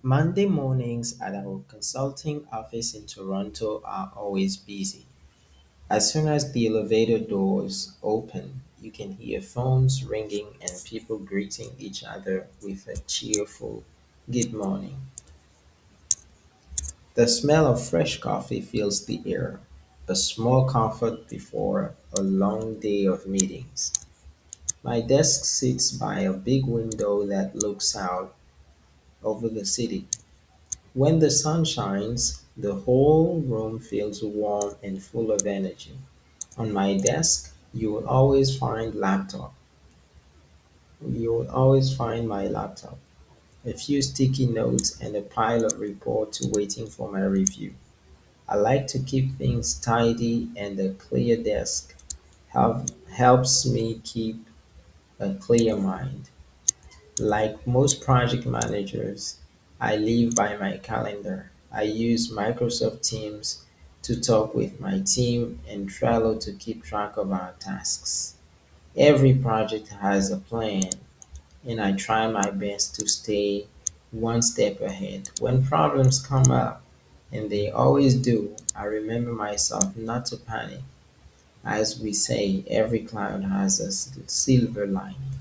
Monday mornings at our consulting office in Toronto are always busy. As soon as the elevator doors open, you can hear phones ringing and people greeting each other with a cheerful good morning. The smell of fresh coffee fills the air, a small comfort before a long day of meetings. My desk sits by a big window that looks out over the city. When the sun shines, the whole room feels warm and full of energy. On my desk, you will always find my laptop, a few sticky notes, and a pile of reports waiting for my review. I like to keep things tidy, and a clear desk helps me keep a clear mind. Like most project managers, I live by my calendar. I use Microsoft Teams to talk with my team and Trello to keep track of our tasks. Every project has a plan, and I try my best to stay one step ahead. When problems come up, and they always do, I remember myself not to panic. As we say, every cloud has a silver lining.